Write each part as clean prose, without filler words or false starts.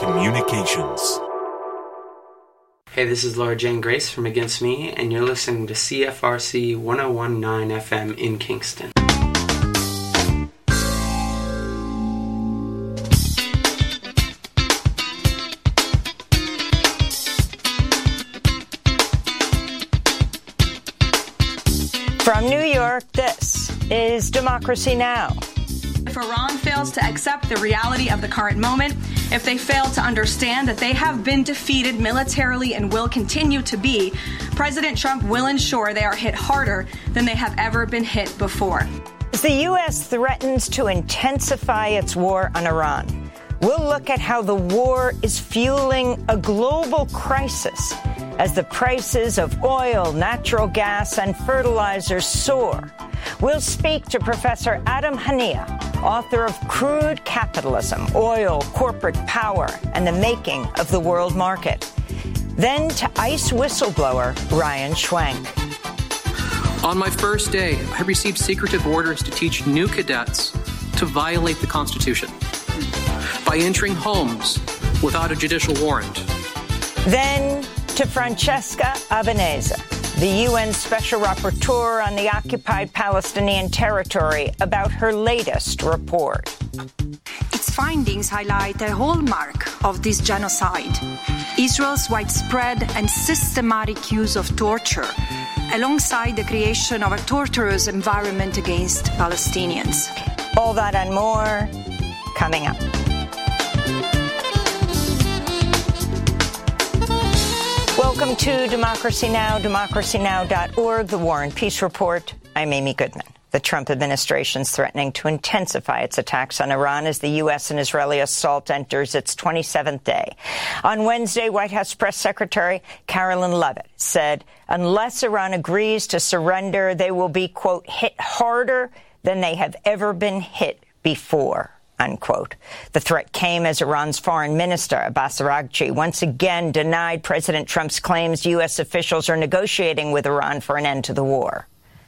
Communications. Hey, this is Laura Jane Grace from Against Me, and you're listening to CFRC 101.9 FM in Kingston. From New York, this is Democracy Now! If Iran fails to accept the reality of the current moment, if they fail to understand that they have been defeated militarily and will continue to be, President Trump will ensure they are hit harder than they have ever been hit before. As the U.S. threatens to intensify its war on Iran, we'll look at how the war is fueling a global crisis as the prices of oil, natural gas, and fertilizers soar. We'll speak to Professor Adam Hania, author of Crude Capitalism, Oil, Corporate Power, and the Making of the World Market. Then to ICE whistleblower Ryan Schwenk. On my first day, I received secretive orders to teach new cadets to violate the Constitution by entering homes without a judicial warrant. Then to Francesca Albanese, the UN Special Rapporteur on the occupied Palestinian territory, about her latest report. Its findings highlight the hallmark of this genocide: Israel's widespread and systematic use of torture, alongside the creation of a torturous environment against Palestinians. All that and more coming up. Welcome to Democracy Now!, democracynow.org, the War and Peace Report. I'm Amy Goodman. The Trump administration is threatening to intensify its attacks on Iran as the U.S. and Israeli assault enters its 27th day. On Wednesday, White House Press Secretary Carolyn Leavitt said unless Iran agrees to surrender, they will be, quote, hit harder than they have ever been hit before, unquote. The threat came as Iran's foreign minister, Abbas Araghchi, once again denied President Trump's claims U.S. officials are negotiating with Iran for an end to the war.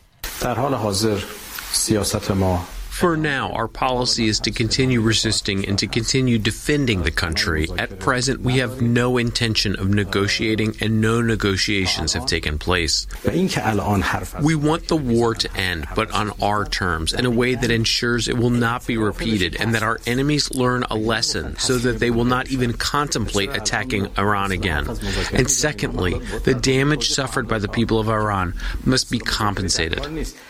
For now, our policy is to continue resisting and to continue defending the country. At present, we have no intention of negotiating, and no negotiations have taken place. We want the war to end, but on our terms, in a way that ensures it will not be repeated and that our enemies learn a lesson so that they will not even contemplate attacking Iran again. And secondly, the damage suffered by the people of Iran must be compensated.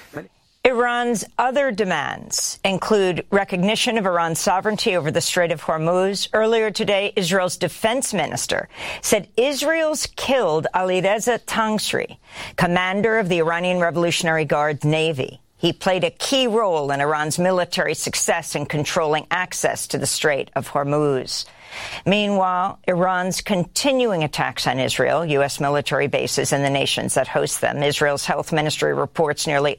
Iran's other demands include recognition of Iran's sovereignty over the Strait of Hormuz. Earlier today, Israel's defense minister said Israel's killed Alireza Tangsri, commander of the Iranian Revolutionary Guard Navy. He played a key role in Iran's military success in controlling access to the Strait of Hormuz. Meanwhile, Iran's continuing attacks on Israel, U.S. military bases, and the nations that host them. Israel's health ministry reports nearly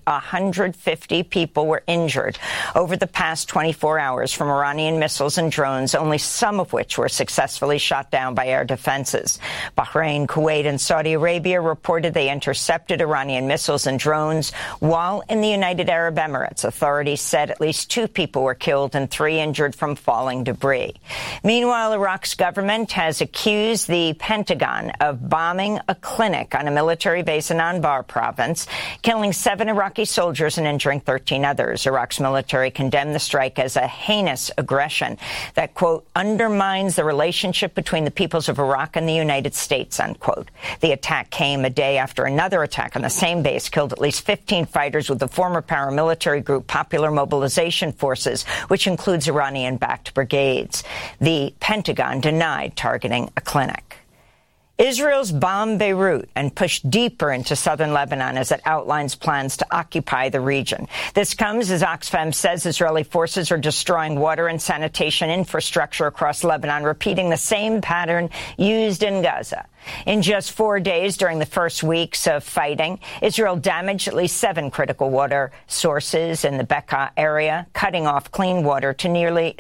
150 people were injured over the past 24 hours from Iranian missiles and drones, only some of which were successfully shot down by air defenses. Bahrain, Kuwait, and Saudi Arabia reported they intercepted Iranian missiles and drones, while in the United Arab Emirates, authorities said at least 2 people were killed and 3 injured from falling debris. Meanwhile, Iraq's government has accused the Pentagon of bombing a clinic on a military base in Anbar province, killing 7 Iraqi soldiers and injuring 13 others. Iraq's military condemned the strike as a heinous aggression that, quote, undermines the relationship between the peoples of Iraq and the United States, unquote. The attack came a day after another attack on the same base killed at least 15 fighters with the former paramilitary group Popular Mobilization Forces, which includes Iranian-backed brigades. The Pentagon denied targeting a clinic. Israel's bombed Beirut and pushed deeper into southern Lebanon as it outlines plans to occupy the region. This comes as Oxfam says Israeli forces are destroying water and sanitation infrastructure across Lebanon, repeating the same pattern used in Gaza. In just 4 days during the first weeks of fighting, Israel damaged at least 7 critical water sources in the Bekaa area, cutting off clean water to nearly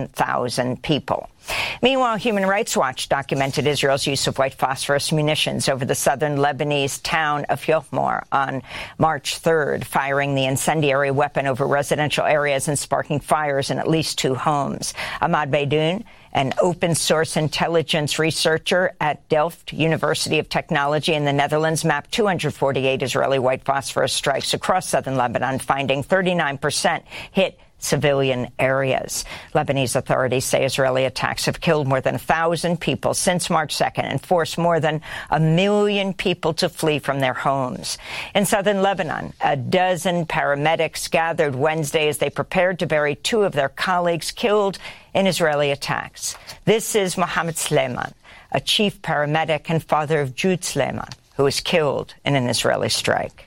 7,000 people. Meanwhile, Human Rights Watch documented Israel's use of white phosphorus munitions over the southern Lebanese town of Yofmor on March 3rd, firing the incendiary weapon over residential areas and sparking fires in at least 2 homes. Ahmad Beidoun, An open-source intelligence researcher at Delft University of Technology in the Netherlands mapped 248 Israeli white phosphorus strikes across southern Lebanon, finding 39% hit civilian areas. Lebanese authorities say Israeli attacks have killed more than 1,000 people since March 2nd and forced more than 1 million people to flee from their homes. In southern Lebanon, a dozen paramedics gathered Wednesday as they prepared to bury 2 of their colleagues killed in Israeli attacks. This is Mohammed Sleiman, a chief paramedic and father of Jude Sleiman, who was killed in an Israeli strike.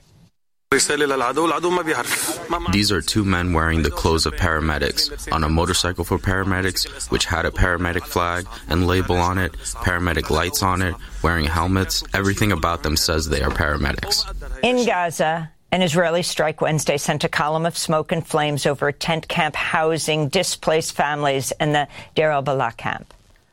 These are 2 men wearing the clothes of paramedics, on a motorcycle for paramedics, which had a paramedic flag and label on it, paramedic lights on it, wearing helmets. Everything about them says they are paramedics. In Gaza, an Israeli strike Wednesday sent a column of smoke and flames over a tent camp housing displaced families in the Deir al-Balah camp.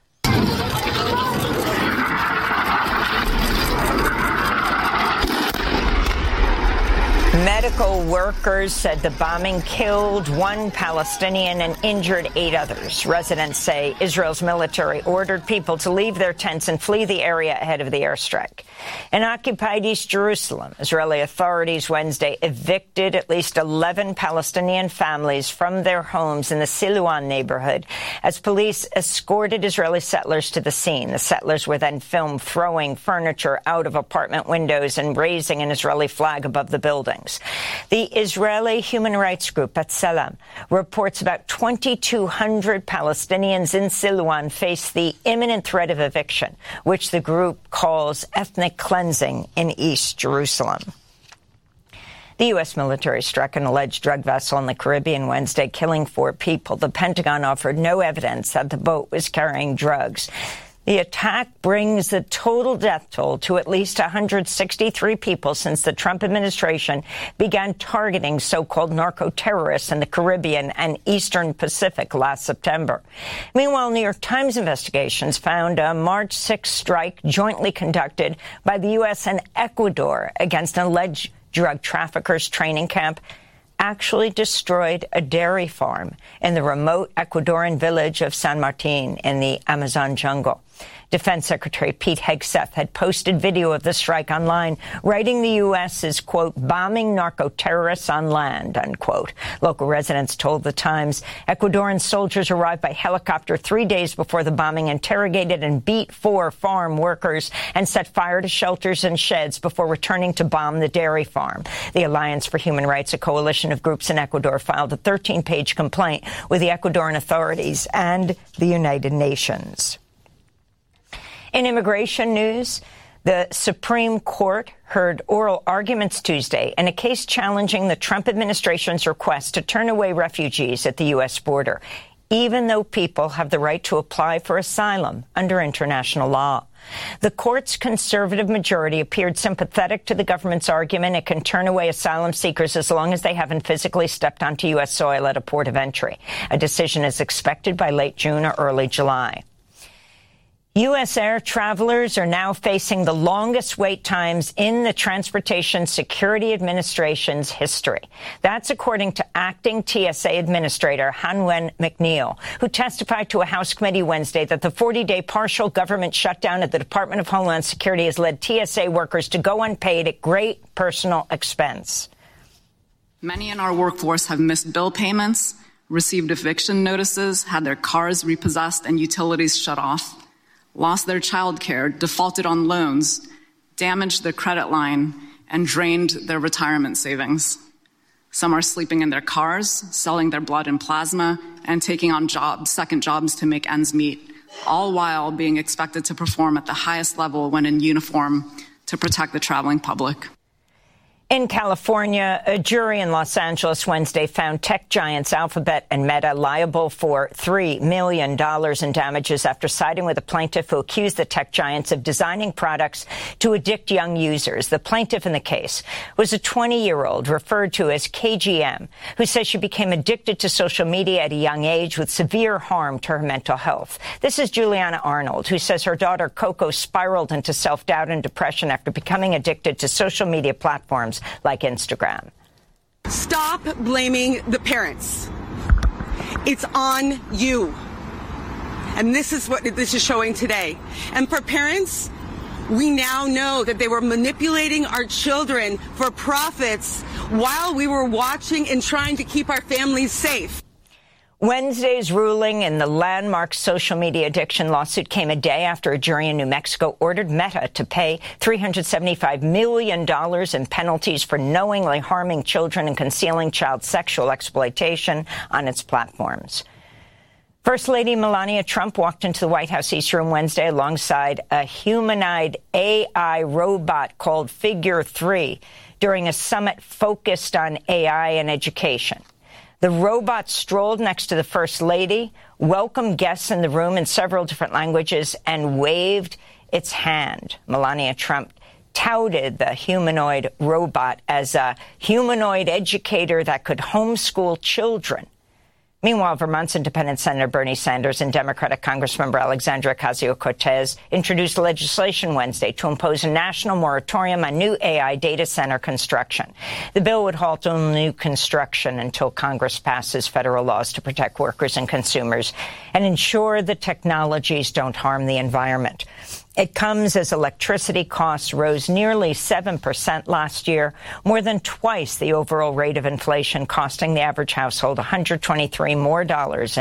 Medical workers said the bombing killed 1 Palestinian and injured 8 others. Residents say Israel's military ordered people to leave their tents and flee the area ahead of the airstrike. In occupied East Jerusalem, Israeli authorities Wednesday evicted at least 11 Palestinian families from their homes in the Silwan neighborhood as police escorted Israeli settlers to the scene. The settlers were then filmed throwing furniture out of apartment windows and raising an Israeli flag above the buildings. The Israeli human rights group B'Tselem reports about 2,200 Palestinians in Silwan face the imminent threat of eviction, which the group calls ethnic cleansing in East Jerusalem. The U.S. military struck an alleged drug vessel in the Caribbean Wednesday, killing 4 people. The Pentagon offered no evidence that the boat was carrying drugs. The attack brings the total death toll to at least 163 people since the Trump administration began targeting so-called narco-terrorists in the Caribbean and Eastern Pacific last September. Meanwhile, New York Times investigations found a March 6 strike jointly conducted by the U.S. and Ecuador against an alleged drug traffickers training camp actually destroyed a dairy farm in the remote Ecuadorian village of San Martin in the Amazon jungle. Defense Secretary Pete Hegseth had posted video of the strike online, writing the U.S. is, quote, bombing narco-terrorists on land, unquote. Local residents told the Times Ecuadorian soldiers arrived by helicopter 3 days before the bombing, interrogated and beat 4 farm workers, and set fire to shelters and sheds before returning to bomb the dairy farm. The Alliance for Human Rights, a coalition of groups in Ecuador, filed a 13-page complaint with the Ecuadorian authorities and the United Nations. In immigration news, the Supreme Court heard oral arguments Tuesday in a case challenging the Trump administration's request to turn away refugees at the U.S. border, even though people have the right to apply for asylum under international law. The court's conservative majority appeared sympathetic to the government's argument it can turn away asylum seekers as long as they haven't physically stepped onto U.S. soil at a port of entry. A decision is expected by late June or early July. U.S. air travelers are now facing the longest wait times in the Transportation Security Administration's history. That's according to acting TSA Administrator Han-Wen McNeil, who testified to a House committee Wednesday that the 40-day partial government shutdown at the Department of Homeland Security has led TSA workers to go unpaid at great personal expense. Many in our workforce have missed bill payments, received eviction notices, had their cars repossessed and utilities shut off, lost their child care, defaulted on loans, damaged their credit line, and drained their retirement savings. Some are sleeping in their cars, selling their blood and plasma, and taking on second jobs to make ends meet, all while being expected to perform at the highest level when in uniform to protect the traveling public. In California, a jury in Los Angeles Wednesday found tech giants Alphabet and Meta liable for $3 million in damages after siding with a plaintiff who accused the tech giants of designing products to addict young users. The plaintiff in the case was a 20-year-old referred to as KGM, who says she became addicted to social media at a young age with severe harm to her mental health. This is Juliana Arnold, who says her daughter Coco spiraled into self-doubt and depression after becoming addicted to social media platforms like Instagram. Stop blaming the parents. It's on you. And this is what this is showing today. And for parents, we now know that they were manipulating our children for profits while we were watching and trying to keep our families safe. Wednesday's ruling in the landmark social media addiction lawsuit came a day after a jury in New Mexico ordered Meta to pay $375 million in penalties for knowingly harming children and concealing child sexual exploitation on its platforms. First Lady Melania Trump walked into the White House East Room Wednesday alongside a humanoid AI robot called Figure 3 during a summit focused on AI and education. The robot strolled next to the First Lady, welcomed guests in the room in several different languages, and waved its hand. Melania Trump touted the humanoid robot as a humanoid educator that could homeschool children. Meanwhile, Vermont's Independent Senator Bernie Sanders and Democratic Congressmember Alexandria Ocasio-Cortez introduced legislation Wednesday to impose a national moratorium on new AI data center construction. The bill would halt all new construction until Congress passes federal laws to protect workers and consumers and ensure the technologies don't harm the environment. It comes as electricity costs rose nearly 7% last year, more than twice the overall rate of inflation, costing the average household $123 more in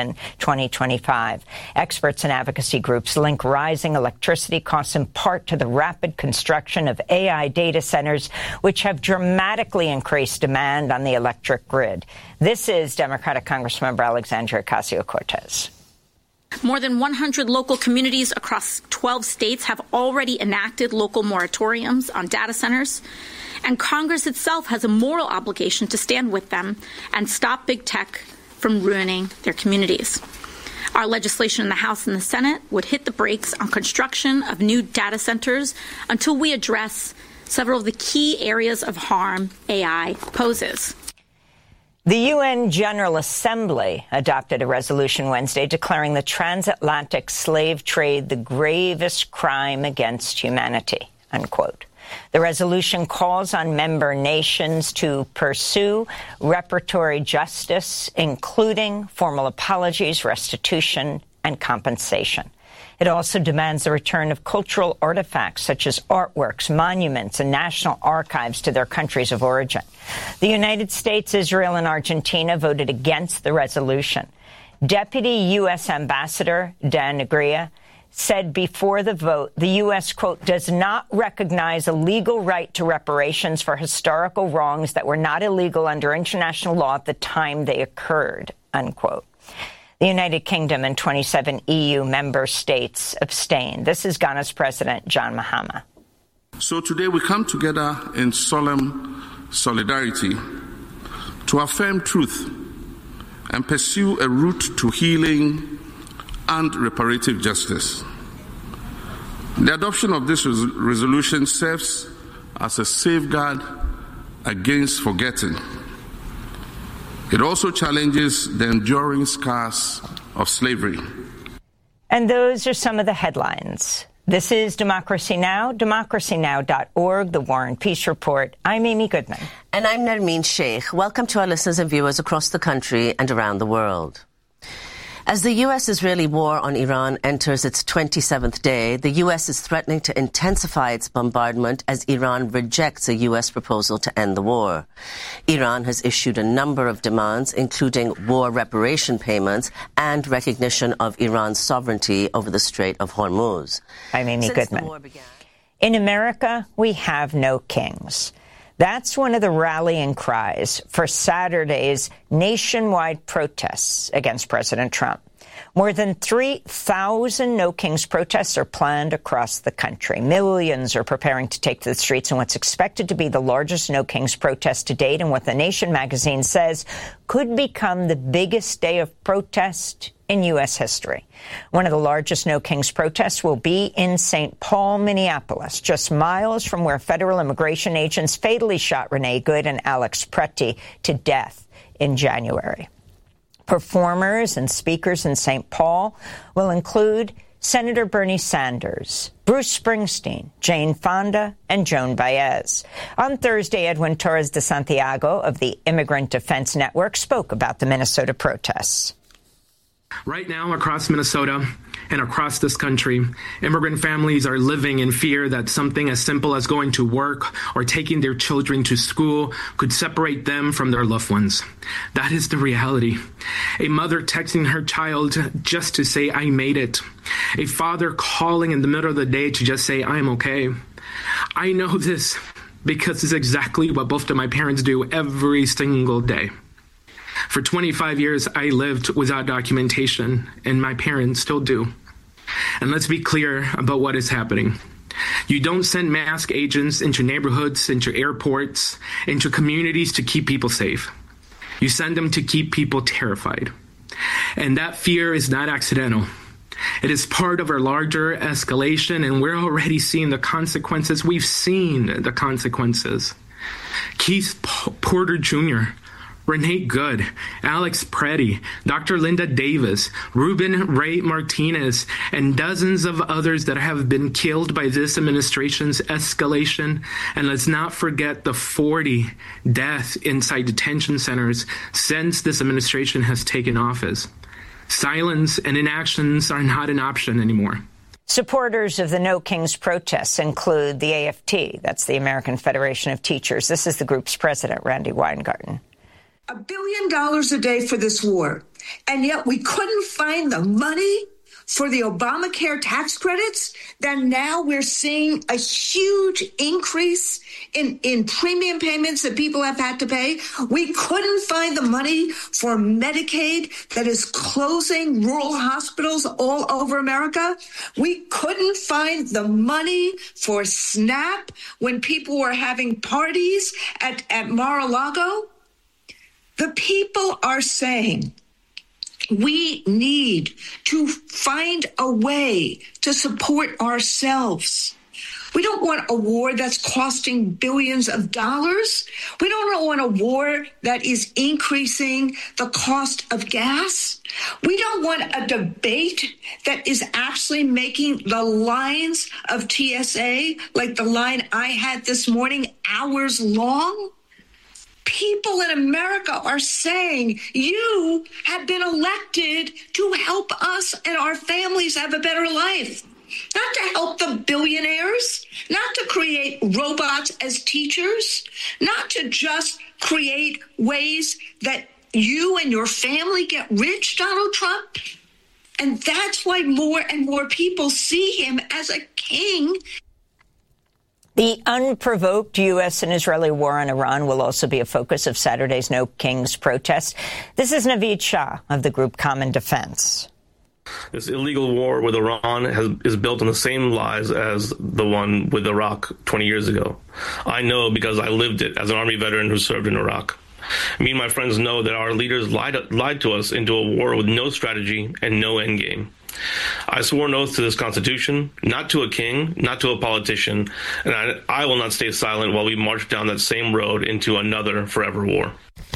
2025. Experts and advocacy groups link rising electricity costs in part to the rapid construction of AI data centers, which have dramatically increased demand on the electric grid. This is Democratic Congressmember Alexandria Ocasio-Cortez. More than 100 local communities across 12 states have already enacted local moratoriums on data centers, and Congress itself has a moral obligation to stand with them and stop big tech from ruining their communities. Our legislation in the House and the Senate would hit the brakes on construction of new data centers until we address several of the key areas of harm AI poses. The UN General Assembly adopted a resolution Wednesday declaring the transatlantic slave trade the gravest crime against humanity, unquote. The resolution calls on member nations to pursue reparatory justice, including formal apologies, restitution, and compensation. It also demands the return of cultural artifacts such as artworks, monuments, and national archives to their countries of origin. The United States, Israel, and Argentina voted against the resolution. Deputy U.S. Ambassador Dan Negria said before the vote the U.S., quote, does not recognize a legal right to reparations for historical wrongs that were not illegal under international law at the time they occurred, unquote. The United Kingdom and 27 EU member states abstained. This is Ghana's President John Mahama. So today we come together in solemn solidarity to affirm truth and pursue a route to healing and reparative justice. The adoption of this resolution serves as a safeguard against forgetting. It also challenges the enduring scars of slavery. And those are some of the headlines. This is Democracy Now!, democracynow.org, The War and Peace Report. I'm Amy Goodman. And I'm Nermeen Sheikh. Welcome to our listeners and viewers across the country and around the world. As the U.S.-Israeli war on Iran enters its 27th day, the U.S. is threatening to intensify its bombardment as Iran rejects a U.S. proposal to end the war. Iran has issued a number of demands, including war reparation payments and recognition of Iran's sovereignty over the Strait of Hormuz. I'm Amy Goodman. In America, we have no kings. That's one of the rallying cries for Saturday's nationwide protests against President Trump. More than 3,000 No Kings protests are planned across the country. Millions are preparing to take to the streets in what's expected to be the largest No Kings protest to date and what The Nation magazine says could become the biggest day of protest in U.S. history. One of the largest No Kings protests will be in St. Paul, Minneapolis, just miles from where federal immigration agents fatally shot Renee Good and Alex Pretty to death in January. Performers and speakers in St. Paul will include Senator Bernie Sanders, Bruce Springsteen, Jane Fonda, and Joan Baez. On Thursday, Edwin Torres de Santiago of the Immigrant Defense Network spoke about the Minnesota protests. Right now, across Minnesota and across this country, immigrant families are living in fear that something as simple as going to work or taking their children to school could separate them from their loved ones. That is the reality. A mother texting her child just to say, "I made it." A father calling in the middle of the day to just say, "I'm okay." I know this because it's exactly what both of my parents do every single day. For 25 years, I lived without documentation, and my parents still do. And let's be clear about what is happening. You don't send mask agents into neighborhoods, into airports, into communities to keep people safe. You send them to keep people terrified. And that fear is not accidental. It is part of a larger escalation, and we're already seeing the consequences. We've seen the consequences. Keith Porter Jr., Renee Good, Alex Preddy, Dr. Linda Davis, Ruben Ray Martinez, and dozens of others that have been killed by this administration's escalation. And let's not forget the 40 deaths inside detention centers since this administration has taken office. Silence and inactions are not an option anymore. Supporters of the No Kings protests include the AFT, that's the American Federation of Teachers. This is the group's president, Randy Weingarten. $1 billion a day for this war, and yet we couldn't find the money for the Obamacare tax credits. Then now we're seeing a huge increase in premium payments that people have had to pay. We couldn't find the money for Medicaid that is closing rural hospitals all over America. We couldn't find the money for SNAP when people were having parties at Mar-a-Lago. The people are saying we need to find a way to support ourselves. We don't want a war that's costing billions of dollars. We don't want a war that is increasing the cost of gas. We don't want a debate that is actually making the lines of TSA, like the line I had this morning, hours long. People in America are saying you have been elected to help us and our families have a better life, not to help the billionaires, not to create robots as teachers, not to just create ways that you and your family get rich, Donald Trump. And that's why more and more people see him as a king. The unprovoked U.S. and Israeli war on Iran will also be a focus of Saturday's No Kings protest. This is Naveed Shah of the group Common Defense. This illegal war with Iran is built on the same lies as the one with Iraq 20 years ago. I know because I lived it as an Army veteran who served in Iraq. Me and my friends know that our leaders lied to us into a war with no strategy and no endgame. I swore an oath to this Constitution, not to a king, not to a politician, and I will not stay silent while we march down that same road into another forever war.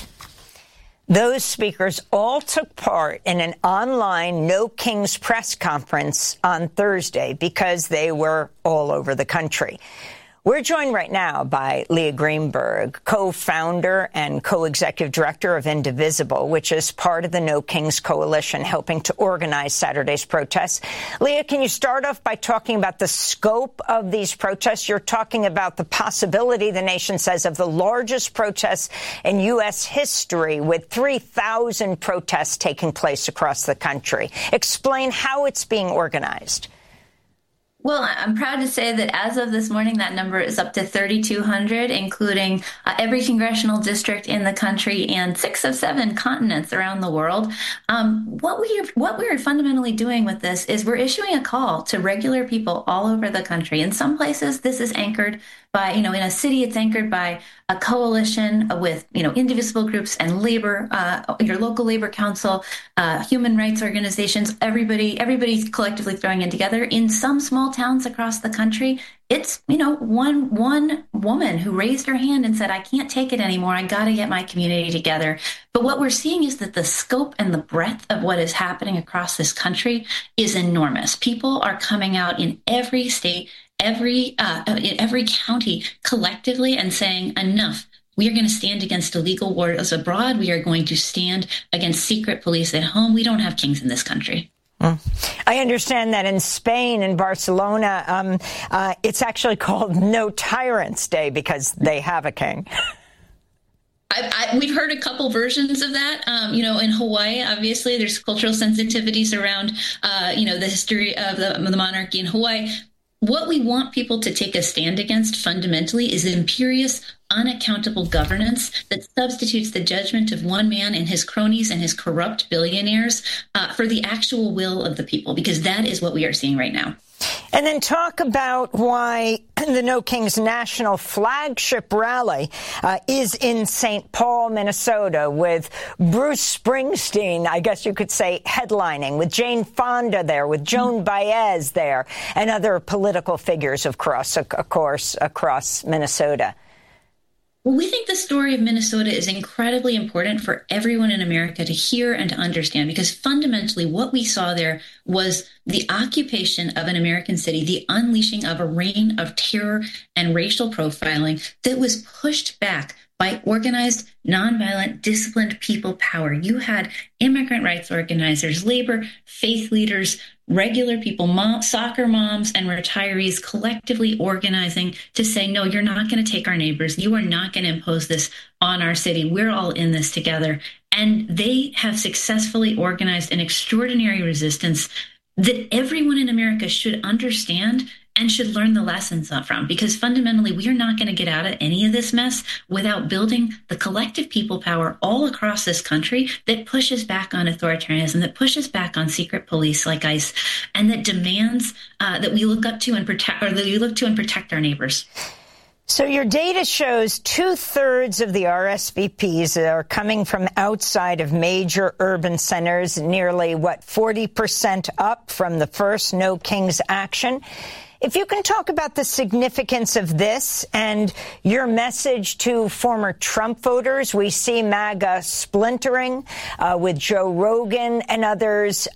Those speakers all took part in an online No Kings press conference on Thursday because they were all over the country. We're joined right now by Leah Greenberg, co-founder and co-executive director of Indivisible, which is part of the No Kings Coalition helping to organize Saturday's protests. Leah, can you start off by talking about the scope of these protests? You're talking about the possibility, the nation says, of the largest protests in U.S. history, with 3,000 protests taking place across the country. Explain how it's being organized. Well, I'm proud to say that as of this morning, that number is up to 3,200, including every congressional district in the country and 6 of 7 continents around the world. What we are fundamentally doing with this is we're issuing a call to regular people all over the country. In some places, this is anchored by, in a city, it's anchored by a coalition with, indivisible groups and labor, your local labor council, human rights organizations, everybody's collectively throwing in together. In some small towns across the country, it's, one woman who raised her hand and said, I can't take it anymore. I got to get my community together. But what we're seeing is that the scope and the breadth of what is happening across this country is enormous. People are coming out in every state, in every county collectively and saying enough. We are going to stand against illegal wars abroad. We are going to stand against secret police at home. We don't have kings in this country. I understand that in Spain, in Barcelona, it's actually called No Tyrants Day because they have a king. We've heard a couple versions of that. In Hawaii, obviously, there's cultural sensitivities around, the history of the monarchy in Hawaii. What we want people to take a stand against fundamentally is imperious, unaccountable governance that substitutes the judgment of one man and his cronies and his corrupt billionaires for the actual will of the people, because that is what we are seeing right now. And then talk about why the No Kings National flagship rally is in St. Paul, Minnesota, with Bruce Springsteen, I guess you could say, headlining, with Jane Fonda there, with Joan Baez there, and other political figures, of course, across Minnesota. Well, we think the story of Minnesota is incredibly important for everyone in America to hear and to understand, because fundamentally what we saw there was the occupation of an American city, the unleashing of a reign of terror and racial profiling that was pushed back by organized, nonviolent, disciplined people power. You had immigrant rights organizers, labor, faith leaders, regular people, soccer moms and retirees collectively organizing to say, no, you're not going to take our neighbors. You are not going to impose this on our city. We're all in this together. And they have successfully organized an extraordinary resistance that everyone in America should understand and should learn the lessons from, because fundamentally we are not going to get out of any of this mess without building the collective people power all across this country that pushes back on authoritarianism, that pushes back on secret police like ICE, and that demands that we look up to and protect, or that we look to and protect our neighbors. So your data shows 2/3 of the RSVPs are coming from outside of major urban centers, nearly, 40% up from the first No Kings action. If you can talk about the significance of this and your message to former Trump voters. We see MAGA splintering with Joe Rogan and others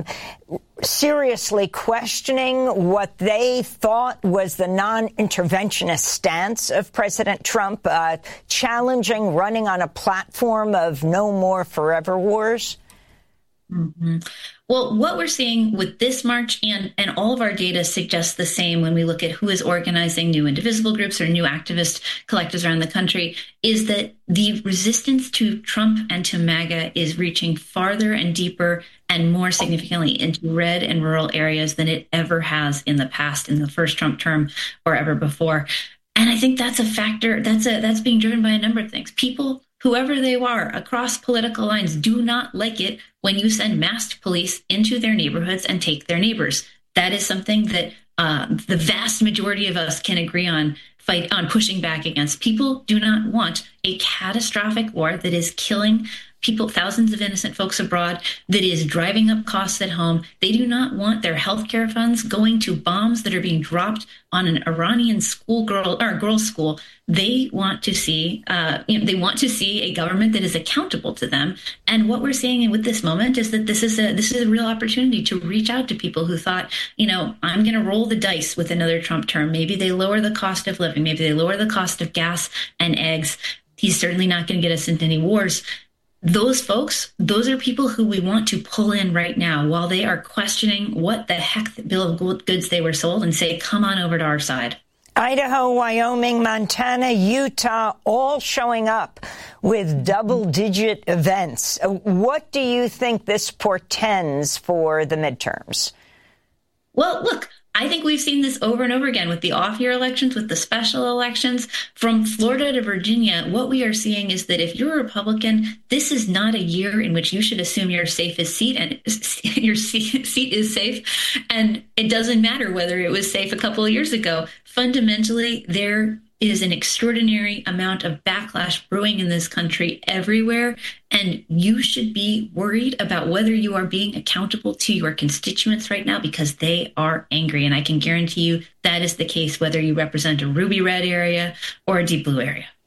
seriously questioning what they thought was the non-interventionist stance of President Trump, challenging running on a platform of no more forever wars. Mm-hmm. Well, what we're seeing with this march and all of our data suggests the same when we look at who is organizing new indivisible groups or new activist collectives around the country, is that the resistance to Trump and to MAGA is reaching farther and deeper and more significantly into red and rural areas than it ever has in the past, in the first Trump term or ever before. And I think that's a factor that's being driven by a number of things. People, whoever they are, across political lines, do not like it when you send masked police into their neighborhoods and take their neighbors. That is something that the vast majority of us can agree on, fight on, pushing back against. People do not want a catastrophic war that is killing people, thousands of innocent folks abroad, that is driving up costs at home. They do not want their healthcare funds going to bombs that are being dropped on an Iranian girls' school. They want to see, a government that is accountable to them. And what we're seeing with this moment is that this is a real opportunity to reach out to people who thought, I'm going to roll the dice with another Trump term. Maybe they lower the cost of living. Maybe they lower the cost of gas and eggs. He's certainly not going to get us into any wars. Those folks, those are people who we want to pull in right now while they are questioning what the heck the bill of goods they were sold, and say, come on over to our side. Idaho, Wyoming, Montana, Utah, all showing up with double-digit events. What do you think this portends for the midterms? Well, look, I think we've seen this over and over again with the off-year elections, with the special elections. From Florida to Virginia, what we are seeing is that if you're a Republican, this is not a year in which you should assume your safest seat and your seat is safe. And it doesn't matter whether it was safe a couple of years ago. Fundamentally, there is an extraordinary amount of backlash brewing in this country everywhere. And you should be worried about whether you are being accountable to your constituents right now, because they are angry. And I can guarantee you that is the case whether you represent a ruby red area or a deep blue area.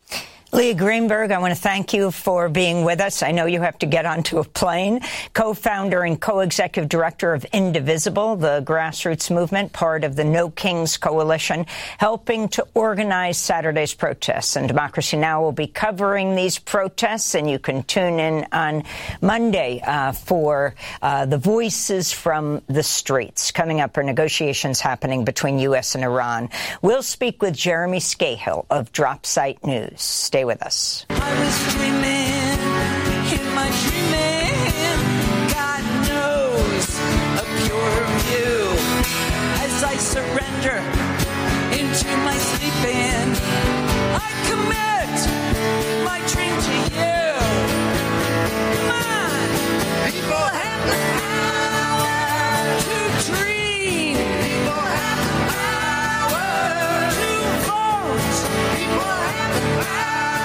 Leah Greenberg, I want to thank you for being with us. I know you have to get onto a plane. Co-founder and co-executive director of Indivisible, the grassroots movement, part of the No Kings Coalition, helping to organize Saturday's protests. And Democracy Now! Will be covering these protests, and you can tune in on Monday for the voices from the streets. Coming up are negotiations happening between U.S. and Iran. We'll speak with Jeremy Scahill of Dropsite News. Stay with us. I was dreaming, in my dreaming, God knows, a pure view. As I surrender into my sleeping, I commit my dream to you. Come on, people have the power to dream. People have the power to vote. People have the power.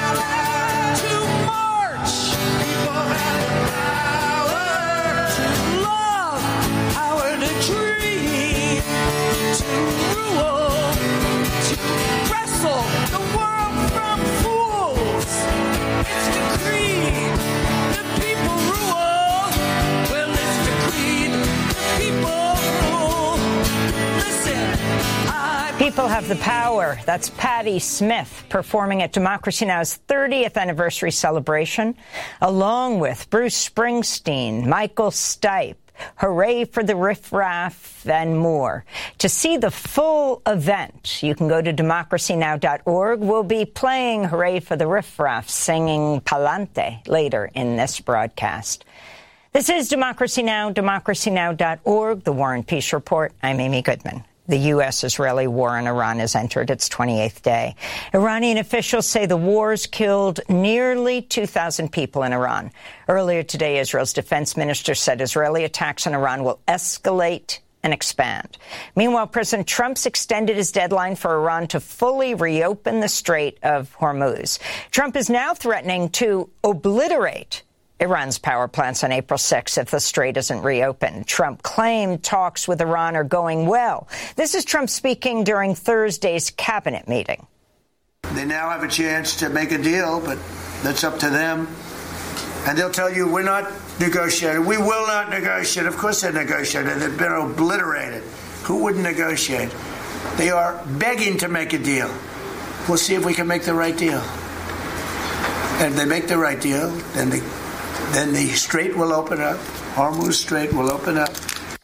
People have the power. That's Patti Smith performing at Democracy Now!'s 30th anniversary celebration, along with Bruce Springsteen, Michael Stipe, Hooray for the Riff Raff, and more. To see the full event, you can go to democracynow.org. We'll be playing Hooray for the Riff Raff singing Palante later in this broadcast. This is Democracy Now!, democracynow.org, The War and Peace Report. I'm Amy Goodman. The U.S.-Israeli war in Iran has entered its 28th day. Iranian officials say the war's killed nearly 2,000 people in Iran. Earlier today, Israel's defense minister said Israeli attacks on Iran will escalate and expand. Meanwhile, President Trump's extended his deadline for Iran to fully reopen the Strait of Hormuz. Trump is now threatening to obliterate Iran's power plants on April 6th if the strait isn't reopened. Trump claimed talks with Iran are going well. This is Trump speaking during Thursday's cabinet meeting. They now have a chance to make a deal, but that's up to them. And they'll tell you, we're not negotiating. We will not negotiate. Of course they're negotiating. They've been obliterated. Who wouldn't negotiate? They are begging to make a deal. We'll see if we can make the right deal. And if they make the right deal, then the strait will open up. Hormuz Strait will open up.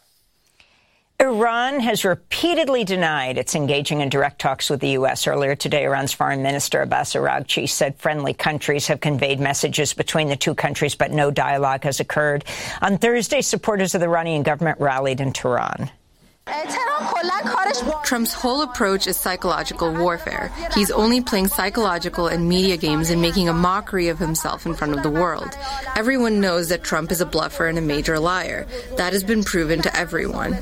Iran has repeatedly denied it's engaging in direct talks with the U.S. Earlier today, Iran's Foreign Minister Abbas Araghchi said friendly countries have conveyed messages between the two countries, but no dialogue has occurred. On Thursday, supporters of the Iranian government rallied in Tehran. Trump's whole approach is psychological warfare. He's only playing psychological and media games and making a mockery of himself in front of the world. Everyone knows that Trump is a bluffer and a major liar. That has been proven to everyone.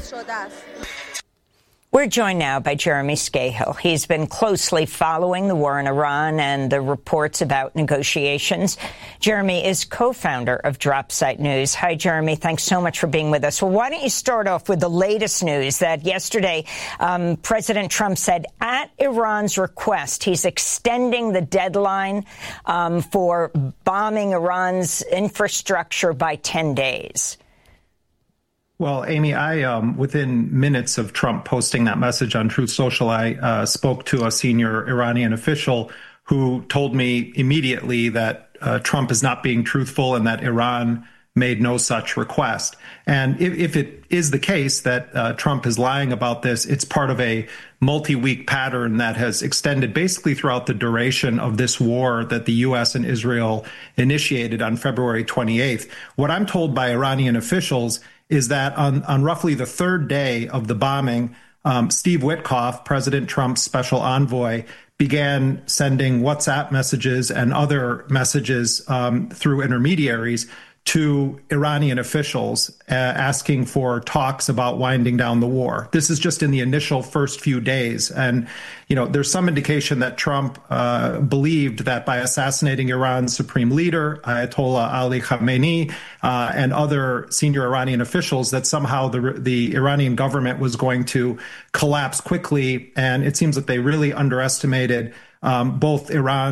We're joined now by Jeremy Scahill. He's been closely following the war in Iran and the reports about negotiations. Jeremy is co-founder of Dropsite News. Hi, Jeremy. Thanks so much for being with us. Well, why don't you start off with the latest news that yesterday President Trump said at Iran's request he's extending the deadline for bombing Iran's infrastructure by 10 days. Well, Amy, I within minutes of Trump posting that message on Truth Social, I spoke to a senior Iranian official who told me immediately that Trump is not being truthful and that Iran made no such request. And if it is the case that Trump is lying about this, it's part of a multi-week pattern that has extended basically throughout the duration of this war that the U.S. and Israel initiated on February 28th. What I'm told by Iranian officials is that on roughly the third day of the bombing, Steve Witkoff, President Trump's special envoy, began sending WhatsApp messages and other messages through intermediaries to Iranian officials asking for talks about winding down the war. This is just in the initial first few days. And, you know, there's some indication that Trump believed that by assassinating Iran's supreme leader, Ayatollah Ali Khamenei, and other senior Iranian officials, that somehow the Iranian government was going to collapse quickly. And it seems that they really underestimated both Iran's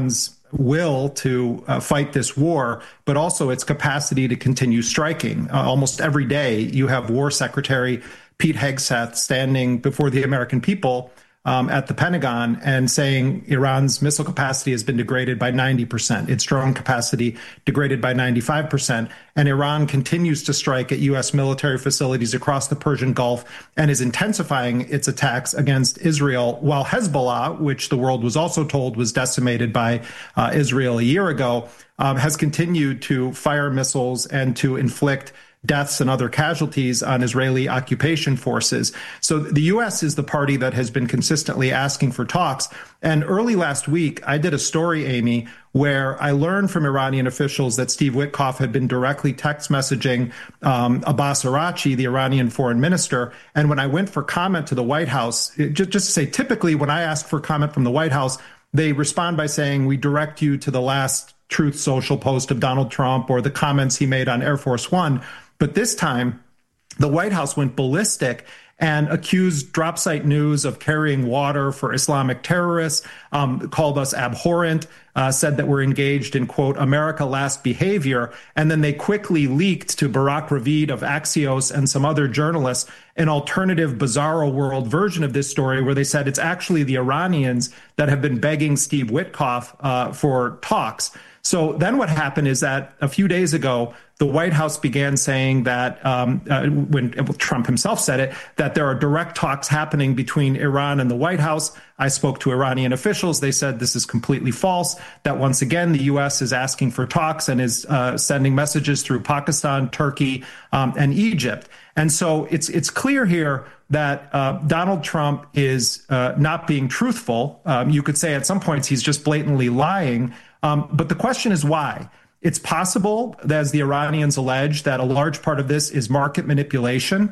will to fight this war, but also its capacity to continue striking. Almost every day, you have War Secretary Pete Hegseth standing before the American people at the Pentagon and saying Iran's missile capacity has been degraded by 90%, its drone capacity degraded by 95%, and Iran continues to strike at U.S. military facilities across the Persian Gulf and is intensifying its attacks against Israel, while Hezbollah, which the world was also told was decimated by Israel a year ago, has continued to fire missiles and to inflict deaths and other casualties on Israeli occupation forces. So the U.S. is the party that has been consistently asking for talks. And early last week, I did a story, Amy, where I learned from Iranian officials that Steve Witkoff had been directly text messaging Abbas Araghchi, the Iranian foreign minister. And when I went for comment to the White House, just to say, typically when I ask for comment from the White House, they respond by saying, we direct you to the last Truth Social post of Donald Trump or the comments he made on Air Force One. But this time, the White House went ballistic and accused Dropsite News of carrying water for Islamic terrorists, called us abhorrent, said that we're engaged in, quote, America Last behavior. And then they quickly leaked to Barak Ravid of Axios and some other journalists an alternative bizarro world version of this story where they said it's actually the Iranians that have been begging Steve Witkoff for talks. So then what happened is that a few days ago, the White House began saying that, when Trump himself said it, that there are direct talks happening between Iran and the White House. I spoke to Iranian officials. They said this is completely false, that once again, the U.S. is asking for talks and is sending messages through Pakistan, Turkey, and Egypt. And so it's clear here that Donald Trump is not being truthful. You could say at some points he's just blatantly lying. But the question is why? It's possible, as the Iranians allege, that a large part of this is market manipulation,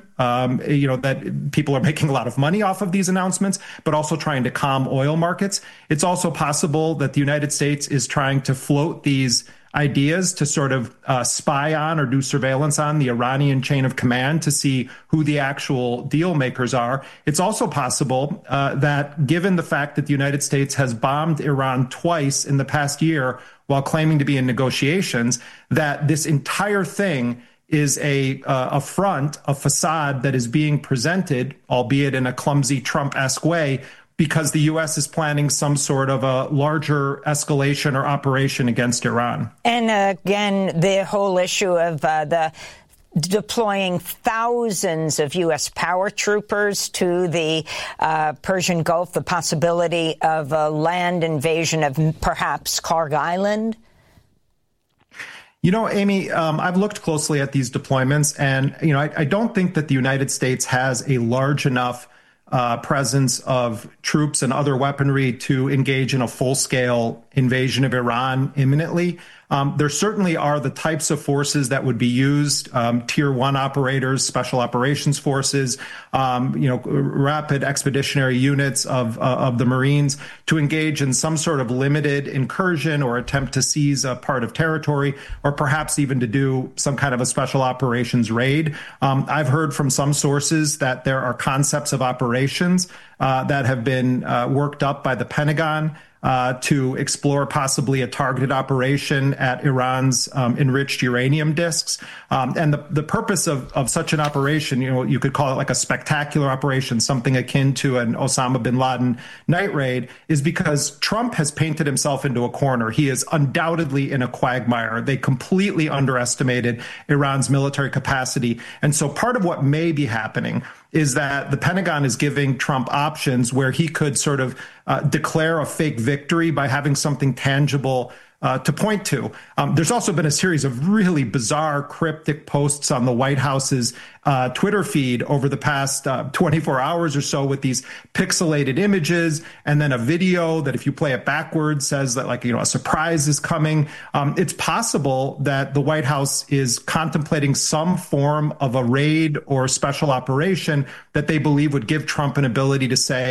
that people are making a lot of money off of these announcements, but also trying to calm oil markets. It's also possible that the United States is trying to float these ideas to sort of spy on or do surveillance on the Iranian chain of command to see who the actual deal makers are. It's also possible that given the fact that the United States has bombed Iran twice in the past year while claiming to be in negotiations, that this entire thing is a front, a facade that is being presented, albeit in a clumsy Trump-esque way, because the U.S. is planning some sort of a larger escalation or operation against Iran. And again, the whole issue of the deploying thousands of U.S. power troopers to the Persian Gulf, the possibility of a land invasion of perhaps Karg Island? You know, Amy, I've looked closely at these deployments, and, I don't think that the United States has a large enough presence of troops and other weaponry to engage in a full-scale invasion of Iran imminently. There certainly are the types of forces that would be used, tier one operators, special operations forces, rapid expeditionary units of the Marines to engage in some sort of limited incursion or attempt to seize a part of territory, or perhaps even to do some kind of a special operations raid. I've heard from some sources that there are concepts of operations that have been worked up by the Pentagon to explore possibly a targeted operation at Iran's enriched uranium disks. And the purpose of such an operation, you could call it like a spectacular operation, something akin to an Osama bin Laden night raid, is because Trump has painted himself into a corner. He is undoubtedly in a quagmire. They completely underestimated Iran's military capacity. And so part of what may be happening is that the Pentagon is giving Trump options where he could sort of declare a fake victory by having something tangible to point to. There's also been a series of really bizarre, cryptic posts on the White House's Twitter feed over the past 24 hours or so with these pixelated images, and then a video that, if you play it backwards, says that a surprise is coming. It's possible that the White House is contemplating some form of a raid or special operation that they believe would give Trump an ability to say,